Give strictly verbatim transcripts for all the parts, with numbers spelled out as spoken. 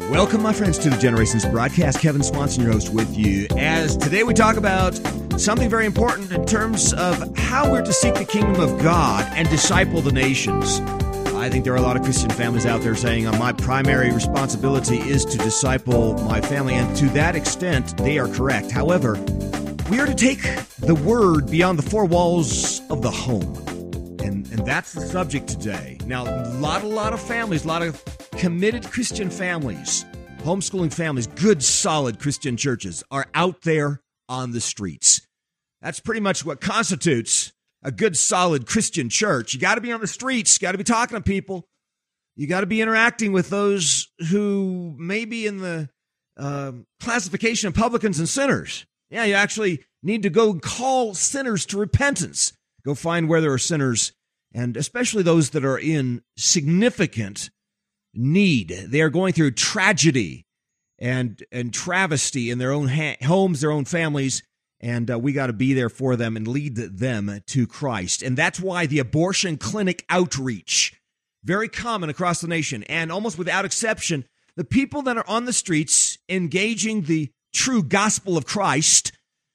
Welcome, my friends, to the Generations broadcast. Kevin Swanson, your host, with you. As today we talk about something very important in terms of how we're to seek the kingdom of God and disciple the nations. I think there are a lot of Christian families out there saying, uh, my primary responsibility is to disciple my family, and to that extent, they are correct. However, we are to take the word beyond the four walls of the home, and, and that's the subject today. Now, a lot, a lot of families, a lot of committed Christian families, homeschooling families, good, solid Christian churches are out there on the streets. That's pretty much what constitutes a good, solid Christian church. You got to be on the streets. You got to be talking to people. You got to be interacting with those who may be in the uh, classification of publicans and sinners. Yeah, you actually need to go call sinners to repentance. Go find where there are sinners, and especially those that are in significant need. They are going through tragedy and and travesty in their own ha- homes, their own families, and uh, we got to be there for them and lead them to Christ. And that's why the abortion clinic outreach, very common across the nation, and almost without exception, the people that are on the streets engaging the true gospel of Christ,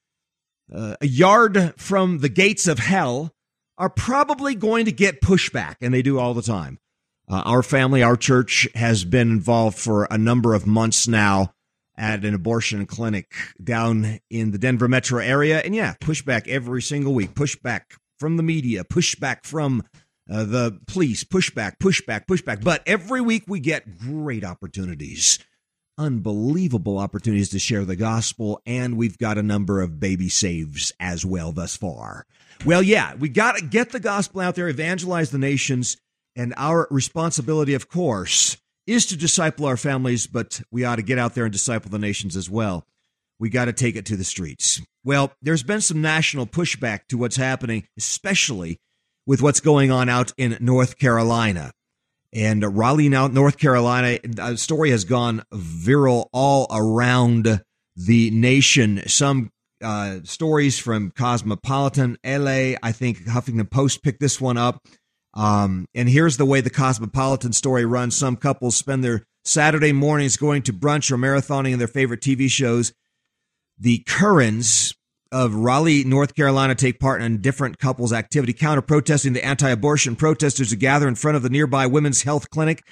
uh, a yard from the gates of hell, are probably going to get pushback, and they do all the time. Uh, our family, our church, has been involved for a number of months now at an abortion clinic down in the Denver metro area. And yeah, pushback every single week. Pushback from the media, pushback from uh, the police, pushback, pushback, pushback. But every week we get great opportunities, unbelievable opportunities to share the gospel. And we've got a number of baby saves as well thus far. Well, yeah, we got to get the gospel out there, evangelize the nations. And our responsibility, of course, is to disciple our families, but we ought to get out there and disciple the nations as well. We got to take it to the streets. Well, there's been some national pushback to what's happening, especially with what's going on out in North Carolina. And Raleigh, now North Carolina, a story has gone viral all around the nation. Some uh, stories from Cosmopolitan, L A, I think Huffington Post picked this one up. Um, and here's the way the Cosmopolitan story runs. Some couples spend their Saturday mornings going to brunch or marathoning in their favorite T V shows. The Currens of Raleigh, North Carolina, take part in different couples' activity, counter-protesting the anti-abortion protesters who gather in front of the nearby women's health clinic.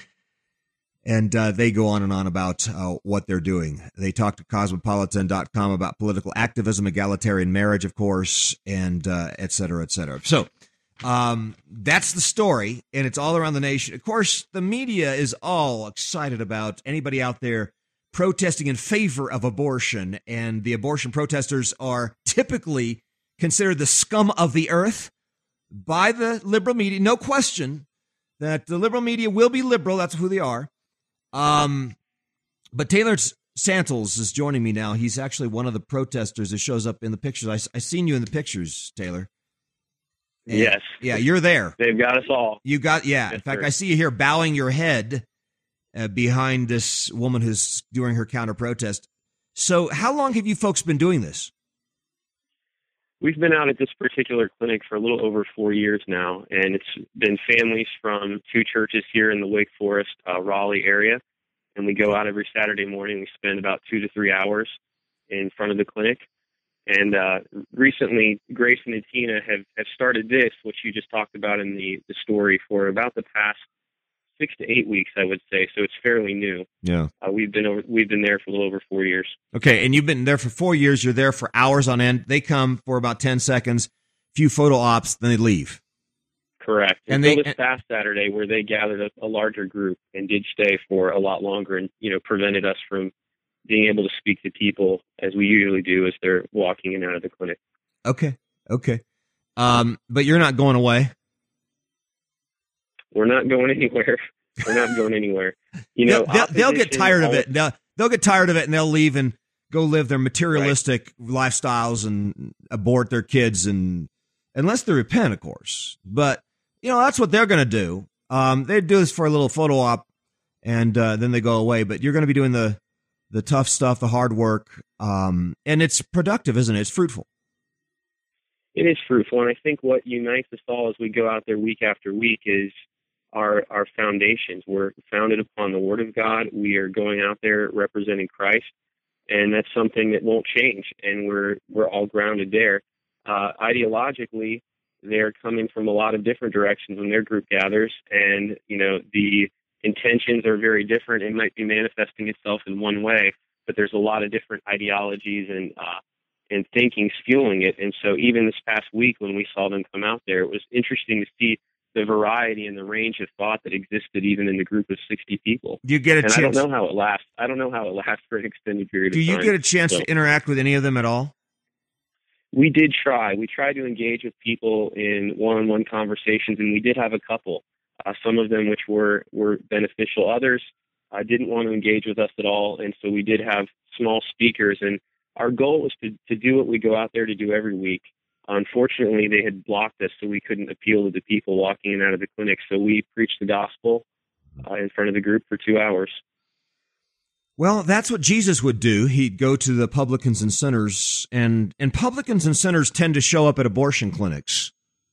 And uh, they go on and on about uh, what they're doing. They talk to Cosmopolitan dot com about political activism, egalitarian marriage, of course, and uh, et cetera, et cetera. So, Um, that's the story, and it's all around the nation. Of course, the media is all excited about anybody out there protesting in favor of abortion, and the abortion protesters are typically considered the scum of the earth by the liberal media. No question that the liberal media will be liberal. That's who they are. Um, but Taylor Santles is joining me now. He's actually one of the protesters that shows up in the pictures. I, I seen you in the pictures, Taylor. And yes. Yeah, you're there. They've got us all. You got, yeah. Yes, in fact, sir. I see you here bowing your head uh, behind this woman who's doing her counter protest. So how long have you folks been doing this? We've been out at this particular clinic for a little over four years now, and it's been families from two churches here in the Wake Forest, uh, Raleigh area. And we go out every Saturday morning. We spend about two to three hours in front of the clinic. And uh, recently, Grayson and Tina have, have started this, which you just talked about in the, the story, for about the past six to eight weeks, I would say. So it's fairly new. Yeah, uh, we've been over, we've been there for a little over four years. Okay, and you've been there for four years. You're there for hours on end. They come for about ten seconds, few photo ops, then they leave. Correct. And Until they this past Saturday, where they gathered a, a larger group and did stay for a lot longer, and you know prevented us from being able to speak to people as we usually do as they're walking in and out of the clinic. Okay, okay. Um, but you're not going away. We're not going anywhere. We're not going anywhere. You know, they'll, they'll, they'll get tired of all, it. They'll, they'll get tired of it, and they'll leave and go live their materialistic right. lifestyles and abort their kids, and unless they repent, of course. But you know, that's what they're going to do. Um, they do this for a little photo op, and uh, then they go away. But you're going to be doing the the tough stuff, the hard work, um, and it's productive, isn't it? It's fruitful. It is fruitful, and I think what unites us all as we go out there week after week is our our foundations. We're founded upon the Word of God. We are going out there representing Christ, and that's something that won't change. And we're we're all grounded there. Uh, ideologically, they're coming from a lot of different directions when their group gathers, and you know the intentions are very different. It might be manifesting itself in one way, but there's a lot of different ideologies and uh, and thinkings fueling it. And so even this past week when we saw them come out there, it was interesting to see the variety and the range of thought that existed even in the group of sixty people. Do you get a and chance? I don't know how it lasts. I don't know how it lasts for an extended period Do of time. you get a chance so, to interact with any of them at all? We did try. We tried to engage with people in one-on-one conversations, and we did have a couple. Uh, some of them which were, were beneficial. Others uh, didn't want to engage with us at all, and so we did have small speakers. And our goal was to, to do what we go out there to do every week. Unfortunately, they had blocked us, so we couldn't appeal to the people walking in and out of the clinic. So we preached the gospel uh, in front of the group for two hours. Well, that's what Jesus would do. He'd go to the publicans and sinners, and, and publicans and sinners tend to show up at abortion clinics.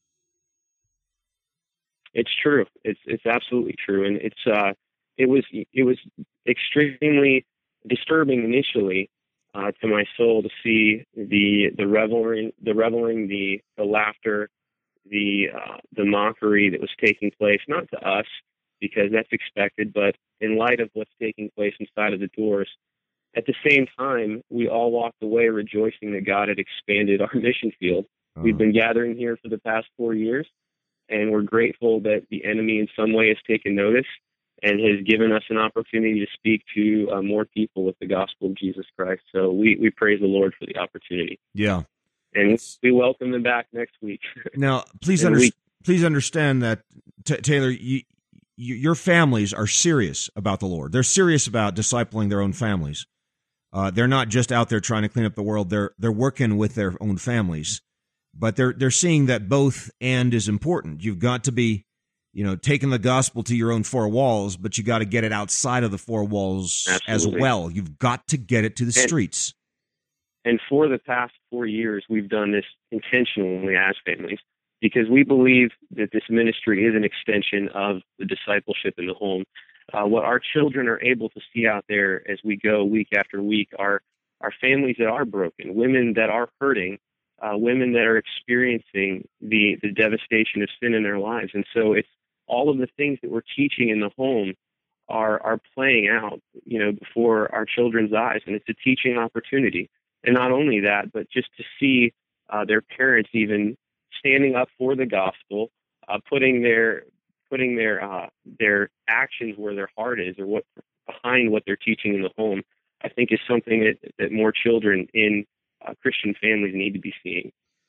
It's true. It's it's absolutely true, and it's uh, it was it was extremely disturbing initially uh, to my soul to see the the reveling, the reveling, the the laughter, the uh, the mockery that was taking place, not to us because that's expected, but in light of what's taking place inside of the doors. At the same time, we all walked away rejoicing that God had expanded our mission field. Uh-huh. We've been gathering here for the past four years, and we're grateful that the enemy in some way has taken notice and has given us an opportunity to speak to uh, more people with the gospel of Jesus Christ. So we, we praise the Lord for the opportunity. Yeah. And it's... we welcome them back next week. Now, please, under- we... please understand that, T- Taylor, you, you, your families are serious about the Lord. They're serious about discipling their own families. Uh, they're not just out there trying to clean up the world. They're they're working with their own families. But they're they're seeing that both and is important. You've got to be, you know, taking the gospel to your own four walls, but you got to get it outside of the four walls Absolutely. As well. You've got to get it to the and, streets. And for the past four years, we've done this intentionally as families because we believe that this ministry is an extension of the discipleship in the home. Uh, what our children are able to see out there as we go week after week are, are families that are broken, women that are hurting, Uh, women that are experiencing the, the devastation of sin in their lives. And so it's all of the things that we're teaching in the home are are playing out, you know, before our children's eyes. And it's a teaching opportunity. And not only that, but just to see uh, their parents even standing up for the gospel, uh, putting their putting their uh, their actions where their heart is or what behind what they're teaching in the home, I think is something that, that more children in Uh, Christian families need to be seeing.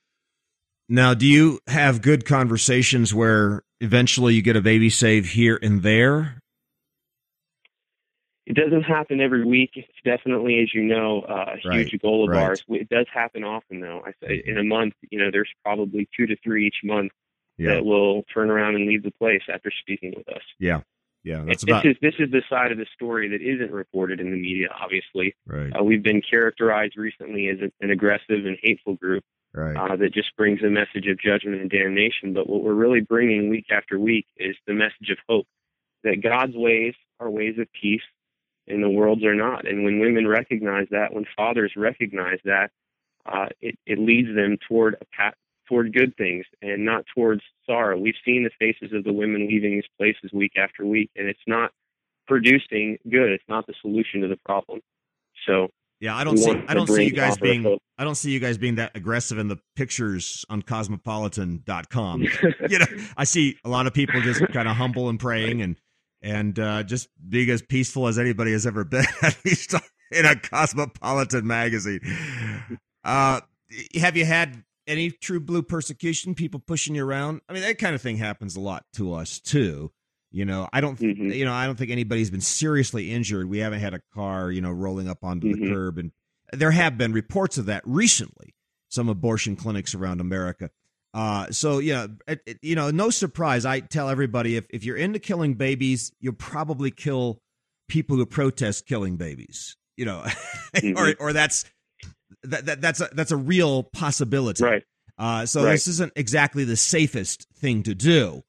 Now, do you have good conversations where eventually you get a baby saved here and there? It doesn't happen every week. It's definitely, as you know, uh, a huge right. goal of right. ours. It does happen often, though. I say in a month, you know, there's probably two to three each month yeah. that will turn around and leave the place after speaking with us. Yeah. Yeah, that's this about... is this is the side of the story that isn't reported in the media. Obviously, right. uh, we've been characterized recently as a, an aggressive and hateful group right. uh, that just brings a message of judgment and damnation. But what we're really bringing week after week is the message of hope that God's ways are ways of peace, and the world's are not. And when women recognize that, when fathers recognize that, uh, it, it leads them toward a path. toward good things and not towards sorrow. We've seen the faces of the women leaving these places week after week, and it's not producing good. It's not the solution to the problem. So yeah, I don't see I don't see you guys being I don't see you guys being that aggressive in the pictures on cosmopolitan dot com. You know, I see a lot of people just kind of humble and praying and and uh, just being as peaceful as anybody has ever been, at least in a Cosmopolitan magazine. Uh, have you had any true blue persecution, people pushing you around? I mean, that kind of thing happens a lot to us too. You know, I don't, mm-hmm. you know, I don't think anybody's been seriously injured. We haven't had a car, you know, rolling up onto mm-hmm. the curb, and there have been reports of that recently. Some abortion clinics around America. Uh, so yeah, it, it, you know, no surprise. I tell everybody if if you're into killing babies, you'll probably kill people who protest killing babies. You know, mm-hmm. or or that's. That, that that's a that's a real possibility, right? Uh, so right. this isn't exactly the safest thing to do,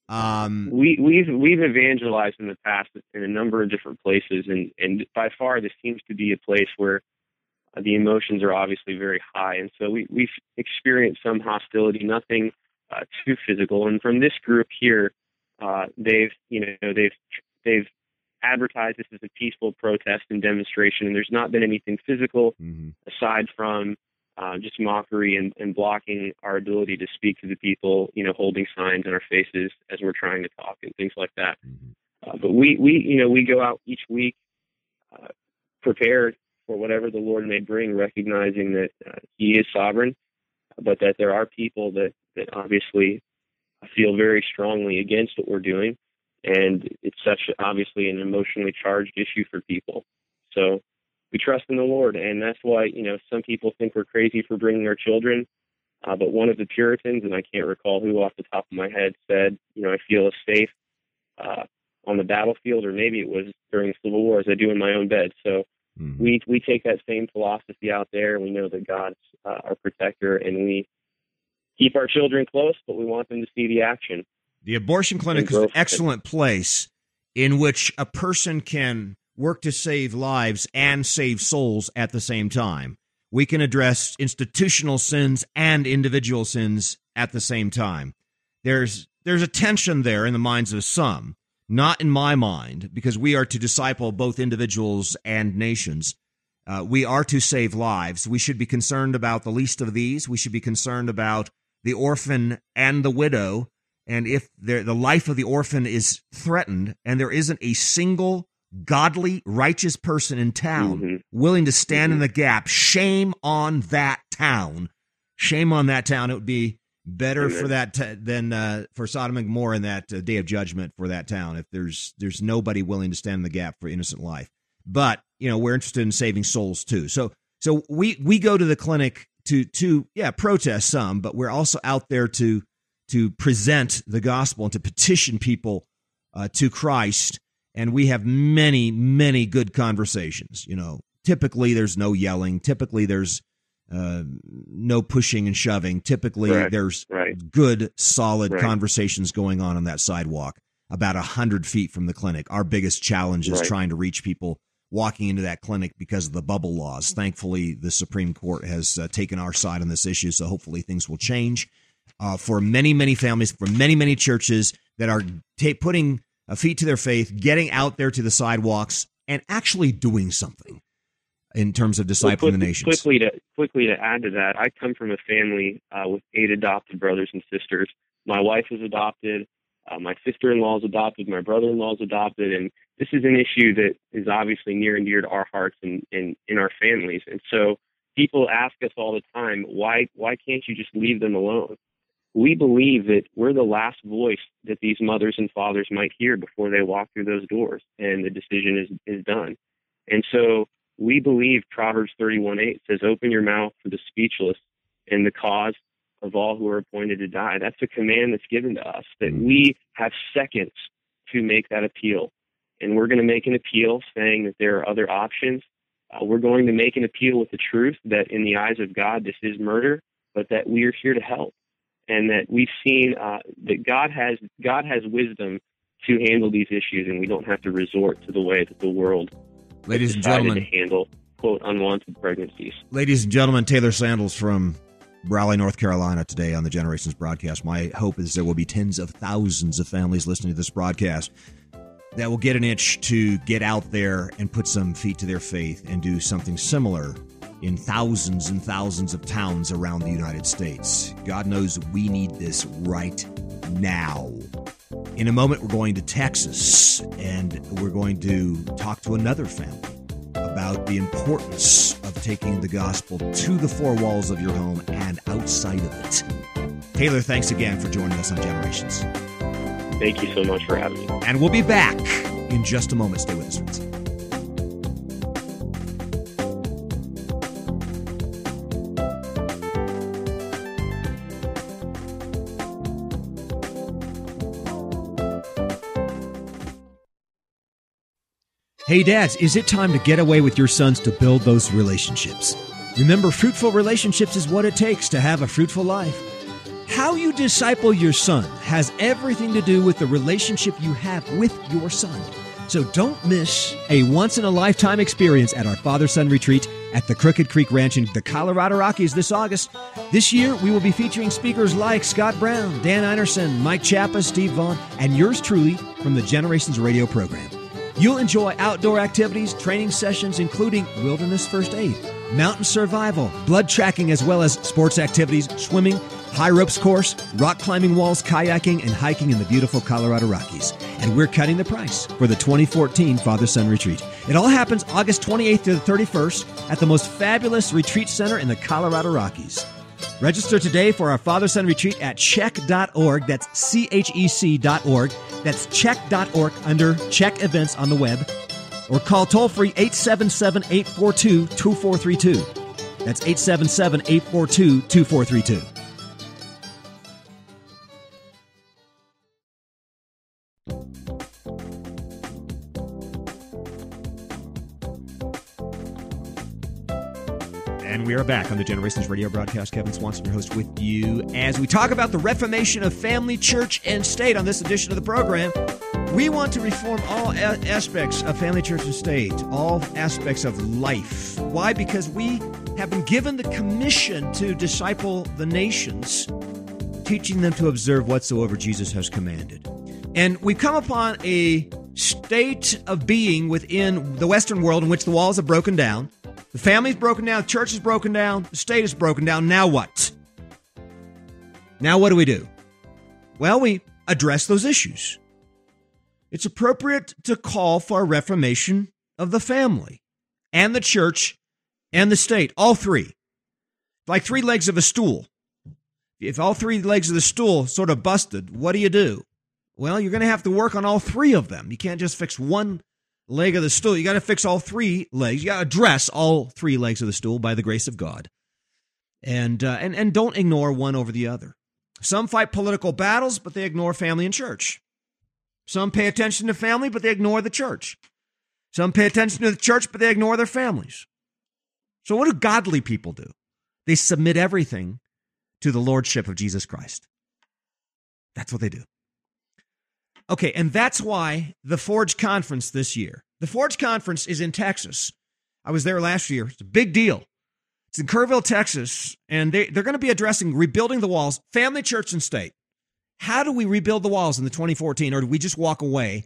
Um, we, we've we've evangelized in the past in a number of different places, and, and by far this seems to be a place where uh, the emotions are obviously very high, and so we, we've experienced some hostility, nothing uh, too physical. And from this group here, uh, they've you know they've they've advertised this as a peaceful protest and demonstration, and there's not been anything physical mm-hmm. aside from uh, just mockery and, and blocking our ability to speak to the people, you know, holding signs in our faces as we're trying to talk and things like that. Mm-hmm. Uh, but we, we, you know, we go out each week uh, prepared for whatever the Lord may bring, recognizing that uh, He is sovereign, but that there are people that, that obviously feel very strongly against what we're doing. And it's such, obviously, an emotionally charged issue for people. So we trust in the Lord, and that's why, you know, some people think we're crazy for bringing our children. Uh, but one of the Puritans, and I can't recall who off the top of my head, said, you know, I feel as safe uh, on the battlefield, or maybe it was during the Civil War, as I do in my own bed. So mm-hmm. we we take that same philosophy out there. We know that God's uh, our protector, and we keep our children close, but we want them to see the action. The abortion clinic is an excellent place in which a person can work to save lives and save souls at the same time. We can address institutional sins and individual sins at the same time. There's there's a tension there in the minds of some, not in my mind, because we are to disciple both individuals and nations. Uh, we are to save lives. We should be concerned about the least of these. We should be concerned about the orphan and the widow. And if the life of the orphan is threatened and there isn't a single godly, righteous person in town mm-hmm. willing to stand mm-hmm. in the gap, shame on that town. Shame on that town. It would be better Amen. for that t- than uh, for Sodom and Gomorrah in that uh, day of judgment for that town if there's there's nobody willing to stand in the gap for innocent life. But, you know, we're interested in saving souls too. So so we, we go to the clinic to, to yeah, protest some, but we're also out there to to present the gospel and to petition people uh, to Christ. And we have many, many good conversations. You know, typically there's no yelling. Typically there's uh, no pushing and shoving. Typically right, there's right. good, solid right. conversations going on on that sidewalk about a hundred feet from the clinic. Our biggest challenge is right. trying to reach people walking into that clinic because of the bubble laws. Thankfully, the Supreme Court has uh, taken our side on this issue, so hopefully things will change. Uh, for many, many families, for many, many churches that are ta- putting a feet to their faith, getting out there to the sidewalks, and actually doing something in terms of discipling well, quick, the nations. Quickly to quickly to add to that, I come from a family uh, with eight adopted brothers and sisters. My wife is adopted. Uh, my sister-in-law is adopted. My brother-in-law is adopted. And this is an issue that is obviously near and dear to our hearts and, and in our families. And so people ask us all the time, why why can't you just leave them alone? We believe that we're the last voice that these mothers and fathers might hear before they walk through those doors and the decision is, is done. And so we believe Proverbs thirty-one eight says, open your mouth for the speechless and the cause of all who are appointed to die. That's a command that's given to us, that we have seconds to make that appeal. And we're going to make an appeal saying that there are other options. Uh, we're going to make an appeal with the truth that in the eyes of God, this is murder, but that we are here to help. And that we've seen uh, that God has God has wisdom to handle these issues, and we don't have to resort to the way that the world ladies and decided gentlemen, to handle, quote, unwanted pregnancies. Ladies and gentlemen, Taylor Sandals from Raleigh, North Carolina, today on the Generations broadcast. My hope is there will be tens of thousands of families listening to this broadcast that will get an itch to get out there and put some feet to their faith and do something similar in thousands and thousands of towns around the United States. God knows we need this right now. In a moment, we're going to Texas, and we're going to talk to another family about the importance of taking the gospel to the four walls of your home and outside of it. Taylor, thanks again for joining us on Generations. Thank you so much for having me. And we'll be back in just a moment. Stay with us, friends. Hey dads, is it time to get away with your sons to build those relationships? Remember, fruitful relationships is what it takes to have a fruitful life. How How you disciple your son has everything to do with the relationship you have with your son. So don't miss a once-in-a-lifetime experience at our Father-Son Retreat at the Crooked Creek Ranch in the Colorado Rockies this August. This year, we will be featuring speakers like Scott Brown, Dan Einerson, Mike Chappa, Steve Vaughn, and yours truly from the Generations Radio program. You'll enjoy outdoor activities, training sessions, including wilderness first aid, mountain survival, blood tracking, as well as sports activities, swimming, high ropes course, rock climbing walls, kayaking, and hiking in the beautiful Colorado Rockies. And we're cutting the price for the twenty fourteen Father-Son Retreat. It all happens August twenty-eighth to the thirty-first at the most fabulous retreat center in the Colorado Rockies. Register today for our Father-Son Retreat at check dot org. That's C H E C dot org. That's check dot org under Check Events on the web. Or call toll-free eight seven seven, eight four two, two four three two. That's eight seven seven, eight four two, two four three two. And we are back on the Generations Radio broadcast. Kevin Swanson, your host, with you as we talk about the reformation of family, church, and state on this edition of the program. We want to reform all a- aspects of family, church, and state, all aspects of life. Why? Because we have been given the commission to disciple the nations, teaching them to observe whatsoever Jesus has commanded. And we've come upon a state of being within the Western world in which the walls have broken down. The family's broken down, the church is broken down, the state is broken down. Now what? Now what do we do? Well, we address those issues. It's appropriate to call for a reformation of the family and the church and the state, all three. Like three legs of a stool. If all three legs of the stool sort of busted, what do you do? Well, you're going to have to work on all three of them. You can't just fix one leg of the stool. You got to fix all three legs. You got to address all three legs of the stool by the grace of God. And, uh, and, and don't ignore one over the other. Some fight political battles, but they ignore family and church. Some pay attention to family, but they ignore the church. Some pay attention to the church, but they ignore their families. So what do godly people do? They submit everything to the lordship of Jesus Christ. That's what they do. Okay, and that's why the Forge Conference this year. The Forge Conference is in Texas. I was there last year. It's a big deal. It's in Kerrville, Texas, and they, they're going to be addressing rebuilding the walls, family, church, and state. How do we rebuild the walls in the twenty fourteen, or do we just walk away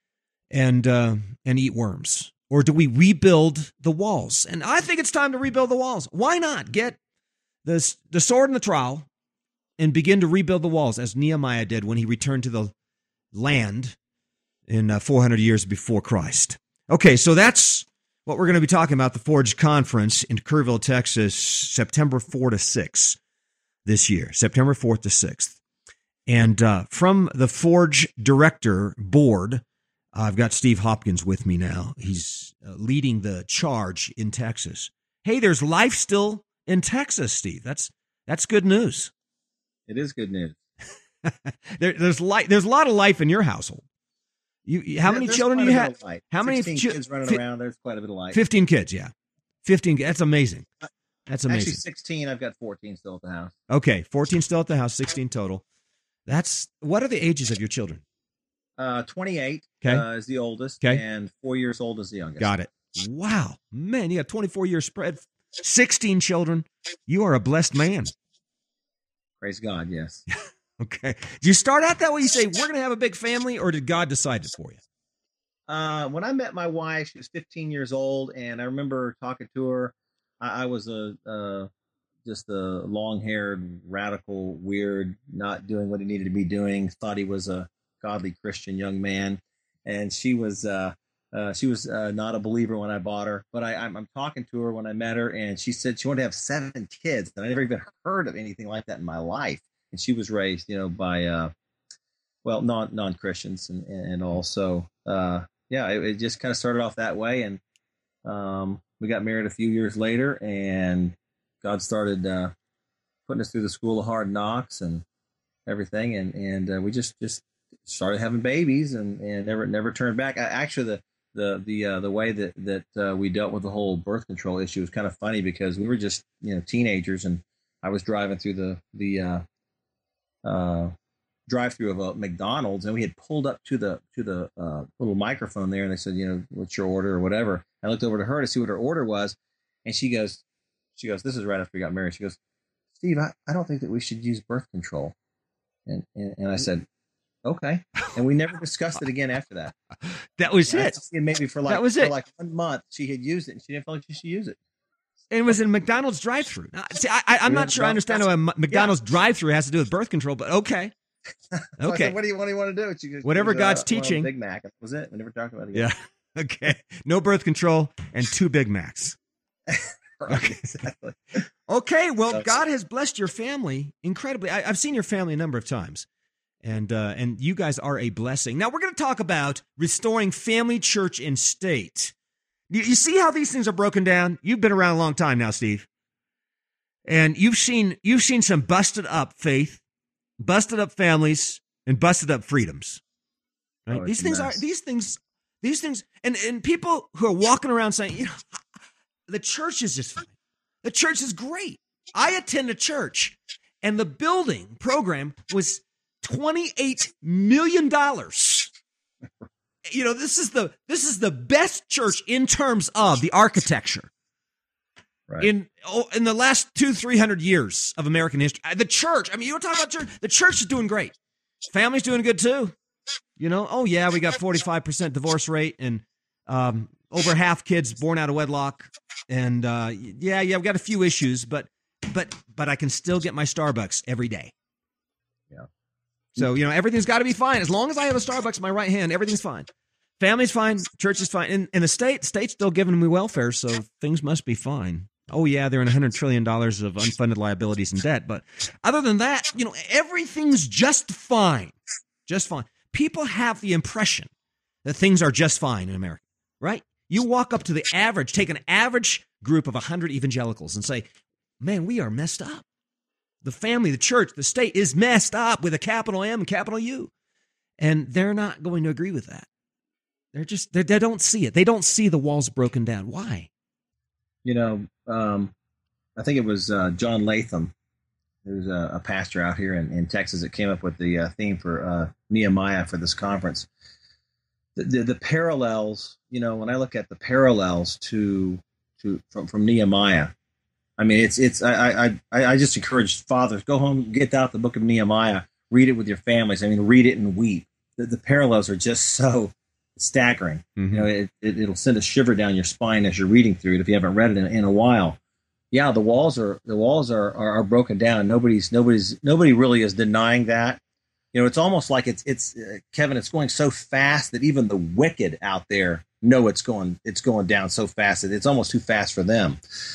and uh, and eat worms? Or do we rebuild the walls? And I think it's time to rebuild the walls. Why not get the, the sword and the trowel and begin to rebuild the walls, as Nehemiah did when he returned to the land in uh, four hundred years before Christ. Okay, so that's what we're going to be talking about, the Forge Conference in Kerrville, Texas, September fourth to sixth this year, September fourth to sixth. And uh, from the Forge Director Board, uh, I've got Steve Hopkins with me now. He's uh, leading the charge in Texas. Hey, there's life still in Texas, Steve. That's that's good news. It is good news. there, there's life. There's a lot of life in your household. You, you how yeah, many children do you have? How many chi- kids running fi- around? There's quite a bit of life. Fifteen kids, yeah, fifteen. That's amazing. That's amazing. Actually, sixteen. I've got fourteen still at the house. Okay, fourteen still at the house, sixteen total. That's what are the ages of your children? Uh, twenty-eight okay. uh, is the oldest, okay. and four years old is the youngest. Got it. Wow, man, you got twenty-four year spread, sixteen children. You are a blessed man. Praise God. Yes. Okay. Did you start out that way? You say, we're going to have a big family, or did God decide it for you? Uh, when I met my wife, she was fifteen years old, and I remember talking to her. I, I was a uh, just a long-haired, radical, weird, not doing what he needed to be doing, thought he was a godly Christian young man. And she was uh, uh, she was uh, not a believer when I bought her. But I, I'm, I'm talking to her when I met her, and she said she wanted to have seven kids. And I never even heard of anything like that in my life. And she was raised, you know, by, uh, well, non, non-Christians and, and also, uh, yeah, it, it just kind of started off that way. And um, we got married a few years later, and God started uh, putting us through the school of hard knocks and everything. And, and uh, we just, just started having babies and, and never, never turned back. I, actually, the, the, the, uh, the way that, that uh, we dealt with the whole birth control issue was kind of funny because we were just, you know, teenagers, and I was driving through the, the, uh, uh, drive-through of a McDonald's, and we had pulled up to the to the uh, little microphone there, and they said, you know, what's your order or whatever. I looked over to her to see what her order was, and she goes, she goes, this is right after we got married. She goes, Steve, I, I don't think that we should use birth control. And, and and I said, okay. And we never discussed it again after that. That was and it. And maybe for like that was for it. like one month she had used it, and she didn't feel like she should use it. And it was in McDonald's drive-through. Now, see, I, I, I'm not sure I understand how a McDonald's yeah. drive-through has to do with birth control, but okay. so okay. Said, what do you what do you want to do? She goes, Whatever goes, God's uh, teaching. Big Mac. That was it. We never talked about it again. Yeah. Okay. No birth control and two Big Macs. Right, okay. Exactly. Okay. Well, God has blessed your family incredibly. I, I've seen your family a number of times, and uh, and you guys are a blessing. Now we're going to talk about restoring family, church, and state. You, you see how these things are broken down? You've been around a long time now, Steve, and you've seen you've seen some busted up faith, busted up families, and busted up freedoms. Right? Oh, these things mess. are these things these things, and and people who are walking around saying, you know, the church is just fine. The church is great. I attend a church, and the building program was twenty-eight million dollars. You know, this is the this is the best church in terms of the architecture. Right. In oh, in the last two, three hundred years of American history. The church, I mean, you don't talk about church. The church is doing great. Family's doing good too. You know, oh yeah, we got forty-five percent divorce rate, and um, over half kids born out of wedlock. And uh, yeah, yeah, we've got a few issues, but but but I can still get my Starbucks every day. Yeah. So, you know, everything's got to be fine. As long as I have a Starbucks in my right hand, everything's fine. Family's fine. Church is fine. In, in the state, the state's still giving me welfare, so things must be fine. Oh, yeah, they're in one hundred trillion dollars of unfunded liabilities and debt. But other than that, you know, everything's just fine. Just fine. People have the impression that things are just fine in America, right? You walk up to the average, take an average group of one hundred evangelicals and say, man, we are messed up. The family, the church, the state is messed up with a capital M and capital U. And they're not going to agree with that. They're just, they're, they don't see it. They don't see the walls broken down. Why? You know, um, I think it was uh, John Latham, who's a, a pastor out here in, in Texas, that came up with the uh, theme for uh, Nehemiah for this conference. The, the, the parallels, you know, when I look at the parallels to to from, from Nehemiah, I mean, it's it's I I I just encourage fathers, go home, get out the book of Nehemiah, read it with your families. I mean, read it and weep. The, the parallels are just so staggering. Mm-hmm. You know, it, it it'll send a shiver down your spine as you're reading through it if you haven't read it in, in a while. Yeah, the walls are the walls are, are are broken down. Nobody's nobody's nobody really is denying that. You know, it's almost like it's it's uh, Kevin. It's going so fast that even the wicked out there know it's going it's going down so fast that it's almost too fast for them.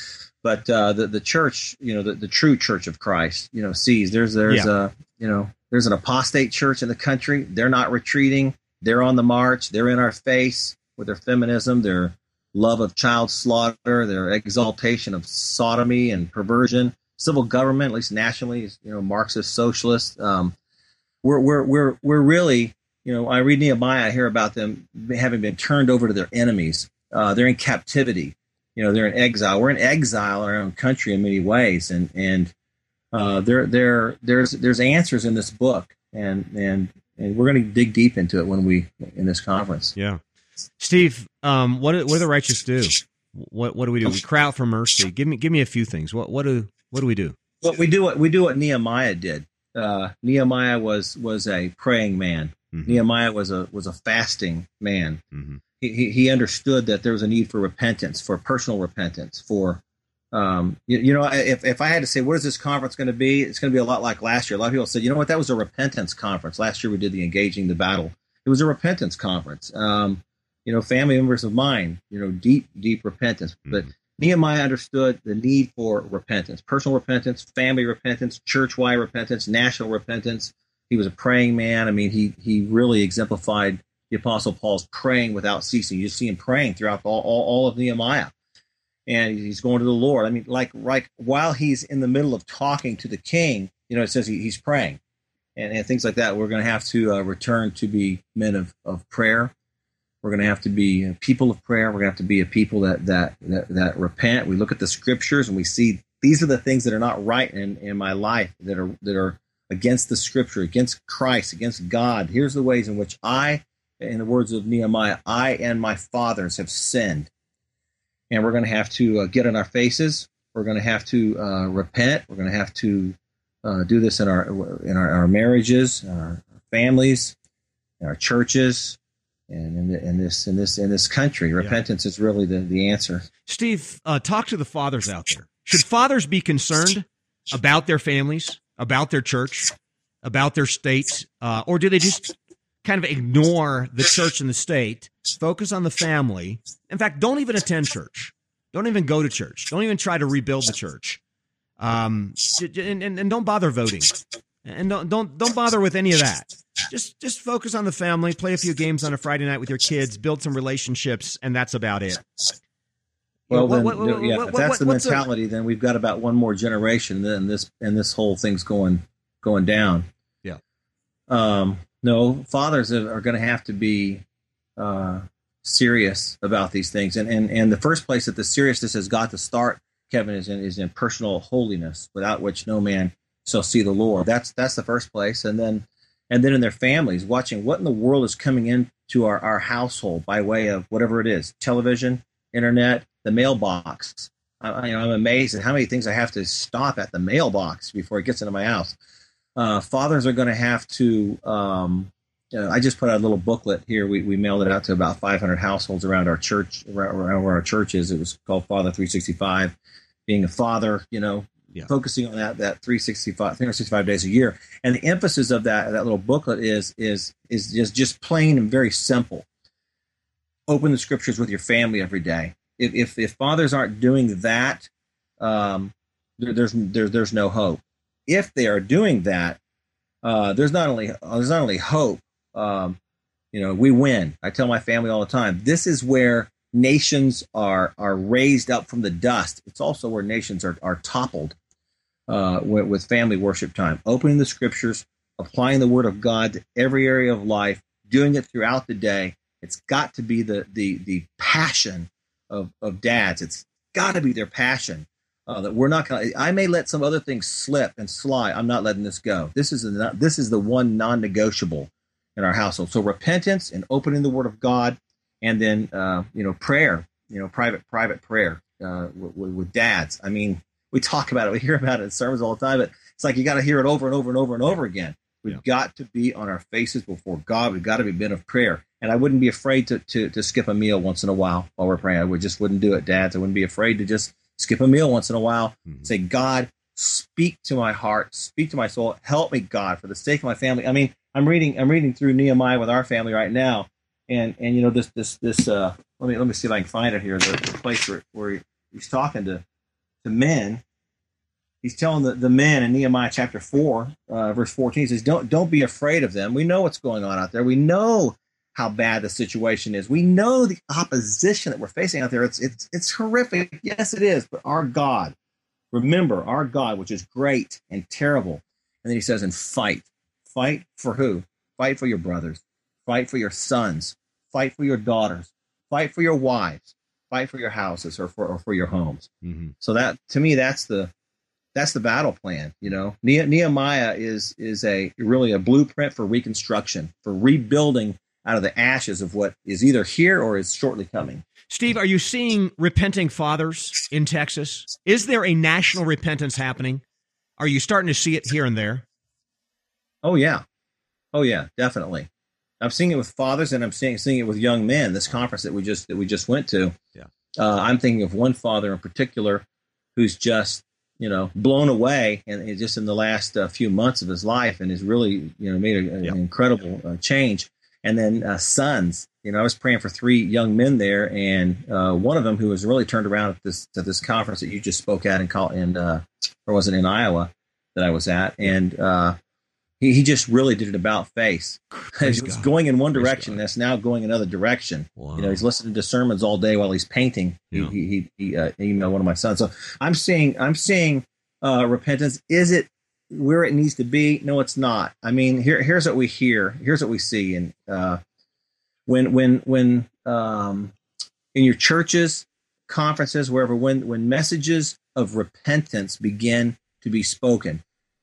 But uh, the the church, you know, the, the true Church of Christ, you know, sees there's there's yeah. a you know there's an apostate church in the country. They're not retreating. They're on the march. They're in our face with their feminism, their love of child slaughter, their exaltation of sodomy and perversion. Civil government, at least nationally, is you know Marxist, socialist. Um, We're we're we're we're really, you know, I read Nehemiah, I hear about them having been turned over to their enemies. Uh, they're in captivity, you know, they're in exile. We're in exile in our own country in many ways, and and uh, there there there's there's answers in this book, and and and we're going to dig deep into it when we in this conference. Yeah, Steve, um, what what do the righteous do? What what do we do? We cry out for mercy. Give me give me a few things. What what do what do we do? Well, we do what we do what Nehemiah did. Uh, Nehemiah was was a praying man. Mm-hmm. Nehemiah was a was a fasting man. Mm-hmm. He, he he understood that there was a need for repentance, for personal repentance. For um, you, you know, if if I had to say what is this conference going to be, it's going to be a lot like last year. A lot of people said, you know what, that was a repentance conference. Last year we did the engaging the battle. It was a repentance conference. Um, you know, family members of mine, you know, deep deep repentance, mm-hmm. but. Nehemiah understood the need for repentance, personal repentance, family repentance, church-wide repentance, national repentance. He was a praying man. I mean, he he really exemplified the Apostle Paul's praying without ceasing. You see him praying throughout all, all, all of Nehemiah. And he's going to the Lord. I mean, like, like while he's in the middle of talking to the king, you know, it says he, he's praying. And, and things like that. We're going to have to uh, return to be men of, of prayer. We're going to have to be a people of prayer. We're going to have to be a people that, that that that repent. We look at the scriptures and we see these are the things that are not right in, in my life that are that are against the Scripture, against Christ, against God. Here's the ways in which I, in the words of Nehemiah, I and my fathers have sinned. And we're going to have to uh, get on our faces. We're going to have to uh, repent. We're going to have to uh, do this in our in our, our marriages, our families, in our churches, and in, the, in this in this in this country. Repentance yeah. is really the, the answer. Steve, uh, talk to the fathers out there. Should fathers be concerned about their families, about their church, about their state, uh, or do they just kind of ignore the church and the state, focus on the family? In fact, don't even attend church. Don't even go to church. Don't even try to rebuild the church. Um, and, and, and don't bother voting. And don't, don't don't bother with any of that. Just just focus on the family, play a few games on a Friday night with your kids, build some relationships, and that's about it. Well, then, what, what, yeah, what, if that's what, the mentality, a, then we've got about one more generation, then this and this whole thing's going going down. Yeah. Um, no, fathers are going to have to be uh, serious about these things, and, and and the first place that the seriousness has got to start, Kevin, is in is in personal holiness, without which no man shall see the Lord. That's that's the first place, and then and then in their families, watching what in the world is coming into our, our household by way of whatever it is, television, internet, the mailbox. I, you know, I'm amazed at how many things I have to stop at the mailbox before it gets into my house. Uh, fathers are going to have to. Um, you know, I just put out a little booklet here. We we mailed it out to about five hundred households around our church, around, around where our church is. It was called Father three sixty-five. Being a father, you know, yeah. focusing on that that three sixty-five, three sixty-five days a year, and the emphasis of that that little booklet is is is just just plain and very simple. Open the Scriptures with your family every day. If if, if fathers aren't doing that, um, there, there's there, there's no hope. If they are doing that, uh, there's not only there's not only hope. Um, you know, we win. I tell my family all the time, this is where nations are are raised up from the dust. It's also where nations are are toppled uh, with, with family worship time. Opening the Scriptures, applying the Word of God to every area of life, doing it throughout the day. It's got to be the the the passion of of dads. It's got to be their passion. Uh, that we're not going. I may let some other things slip and slide. I'm not letting this go. This is the this is the one non-negotiable in our household. So repentance and opening the Word of God, and then uh, you know prayer. You know, private private prayer uh, with, with dads. I mean, we talk about it. We hear about it in sermons all the time, but it's like you got to hear it over and over and over and over again. We've yeah. got to be on our faces before God. We've got to be men of prayer. And I wouldn't be afraid to, to to skip a meal once in a while while we're praying. I would just wouldn't do it, dads. I wouldn't be afraid to just skip a meal once in a while. Mm-hmm. Say, God, speak to my heart, speak to my soul. Help me, God, for the sake of my family. I mean, I'm reading I'm reading through Nehemiah with our family right now, and and you know this this this. Uh, let me let me see if I can find it here. The, the place where where he, he's talking to to men. He's telling the, the men in Nehemiah chapter four, uh, verse fourteen, he says, don't, don't be afraid of them. We know what's going on out there. We know how bad the situation is. We know the opposition that we're facing out there. It's, it's, it's horrific. Yes, it is. But our God, remember our God, which is great and terrible. And then he says, and fight. Fight for who? Fight for your brothers. Fight for your sons. Fight for your daughters. Fight for your wives. Fight for your houses or for, or for your homes. Mm-hmm. So that, to me, that's the, That's the battle plan, you know. Nehemiah is is a really a blueprint for reconstruction, for rebuilding out of the ashes of what is either here or is shortly coming. Steve, are you seeing repenting fathers in Texas? Is there a national repentance happening? Are you starting to see it here and there? Oh yeah, oh yeah, definitely. I'm seeing it with fathers, and I'm seeing seeing it with young men. This conference that we just that we just went to. Yeah, uh, I'm thinking of one father in particular who's just. you know, blown away, and just in the last uh, few months of his life, and has really, you know, made a, a, yep. an incredible uh, change. And then uh, sons, you know, I was praying for three young men there, and uh, one of them who was really turned around at this at this conference that you just spoke at in, in uh, or was it in Iowa that I was at, and uh, he he just really did it about face. He was going in one direction, that's now going another direction. Wow. You know, he's listening to sermons all day while he's painting. Yeah. He he, he uh, emailed one of my sons. So I'm seeing I'm seeing uh, repentance. Is it where it needs to be? No, it's not. I mean, here here's what we hear. Here's what we see. And uh, when when when um, in your churches, conferences, wherever, when when messages of repentance begin to be spoken,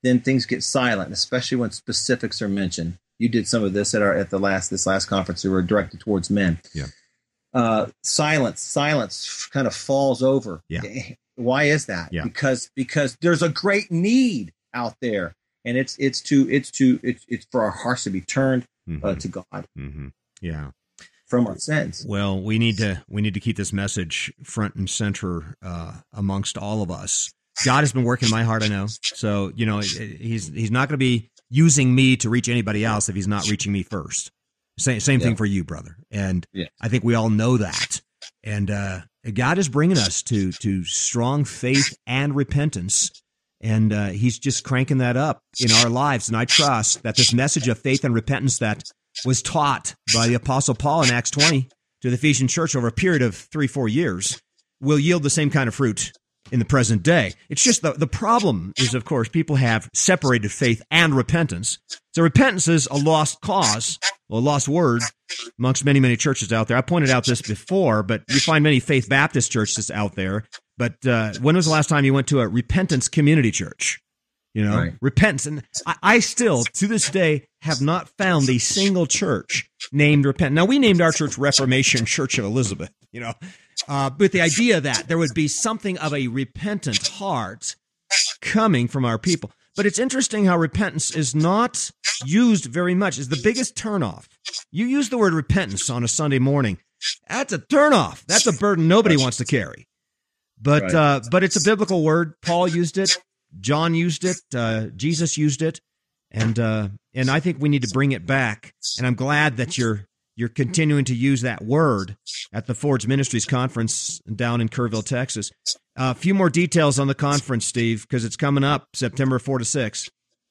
then things get silent, especially when specifics are mentioned. You did some of this at our at the last this last conference. We were directed towards men. Yeah. Uh, silence, silence kind of falls over. Yeah. Why is that? Yeah. Because because there's a great need out there, and it's it's to it's to it's it's for our hearts to be turned mm-hmm. uh, to God. Mm-hmm. Yeah. From our sins. Well, we need to we need to keep this message front and center uh, amongst all of us. God has been working in my heart, I know. So you know, he's he's not going to be using me to reach anybody else if he's not reaching me first. Same same yeah. thing for you, brother. And yeah. I think we all know that. And uh, God is bringing us to to strong faith and repentance. And uh, he's just cranking that up in our lives. And I trust that this message of faith and repentance that was taught by the Apostle Paul in Acts twenty to the Ephesian church over a period of three, four years will yield the same kind of fruit in the present day. It's just the, the problem is, of course, people have separated faith and repentance. So repentance is a lost cause, a lost word amongst many, many churches out there. I pointed out this before, but you find many Faith Baptist churches out there. But uh, when was the last time you went to a repentance community church? You know, right. repentance. And I, I still, to this day, have not found a single church named Repent. Now, we named our church Reformation Church of Elizabeth, you know, uh, with the idea that there would be something of a repentant heart coming from our people. But it's interesting how repentance is not used very much. It's the biggest turnoff. You use the word repentance on a Sunday morning. That's a turnoff. That's a burden nobody wants to carry. But right. uh, but it's a biblical word. Paul used it. John used it. Uh, Jesus used it. And uh, and I think we need to bring it back. And I'm glad that you're you're continuing to use that word at the Forge Ministries Conference down in Kerrville, Texas. A uh, few more details on the conference, Steve, because it's coming up September fourth to sixth.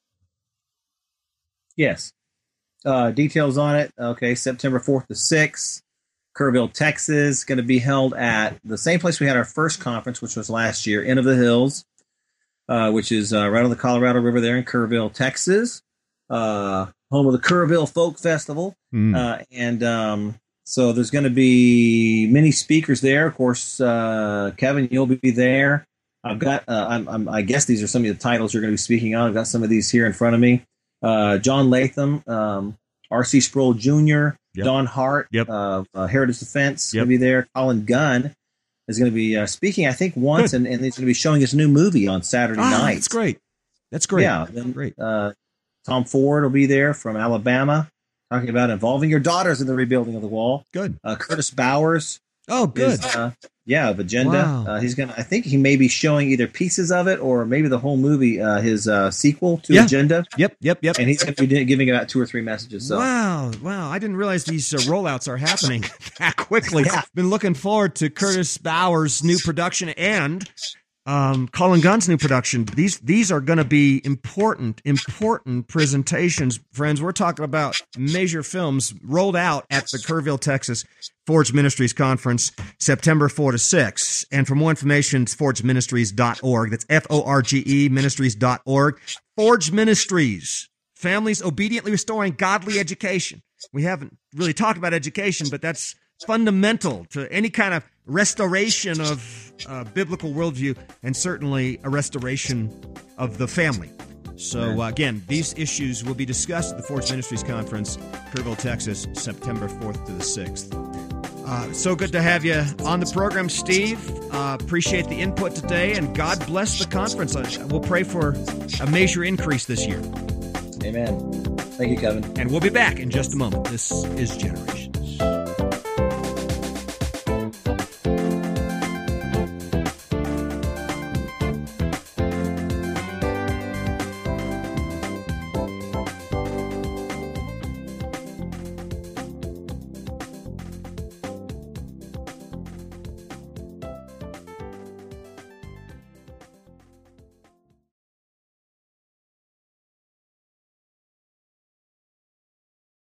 Yes. Uh, details on it. Okay, September fourth to sixth, Kerrville, Texas. Going to be held at the same place we had our first conference, which was last year, Inn of the Hills, uh, which is uh, right on the Colorado River there in Kerrville, Texas. Uh, home of the Kerrville Folk Festival. Mm. Uh, and um, so there's going to be many speakers there. Of course, uh, Kevin, you'll be there. I've got, uh, I'm, I'm, I guess these are some of the titles you're going to be speaking on. I've got some of these here in front of me. Uh, John Latham, um, R C Sproul Junior, yep. Don Hart yep. of uh, Heritage Defense yep. will be there. Colin Gunn is going to be uh, speaking, I think, once, and, and he's going to be showing his new movie on Saturday ah, night. That's great. That's great. Yeah. Then, great. Uh, Tom Ford will be there from Alabama, talking about involving your daughters in the rebuilding of the wall. Good. Uh, Curtis Bowers. Oh, good. Is, uh, yeah, of Agenda. Wow. Uh, he's gonna. I think he may be showing either pieces of it or maybe the whole movie. Uh, his uh, sequel to yeah. Agenda. Yep, yep, yep. And he's going to be giving about two or three messages. So. Wow, wow! I didn't realize these uh, rollouts are happening that quickly. Yeah. Been looking forward to Curtis Bowers' new production and um, Colin Gunn's new production. These these are going to be important, important presentations, friends. We're talking about major films rolled out at the Kerrville, Texas Forge Ministries Conference, September fourth to sixth. And for more information, it's forge ministries dot org. That's F O R G E ministries dot org. Forge Ministries, families obediently restoring godly education. We haven't really talked about education, but that's fundamental to any kind of restoration of uh, biblical worldview, and certainly a restoration of the family. So, uh, again, these issues will be discussed at the Forge Ministries Conference, Kerrville, Texas, September fourth to the sixth. Uh, so good to have you on the program, Steve. Uh, appreciate the input today, and God bless the conference. Uh, we'll pray for a major increase this year. Amen. Thank you, Kevin. And we'll be back in just a moment. This is Generation.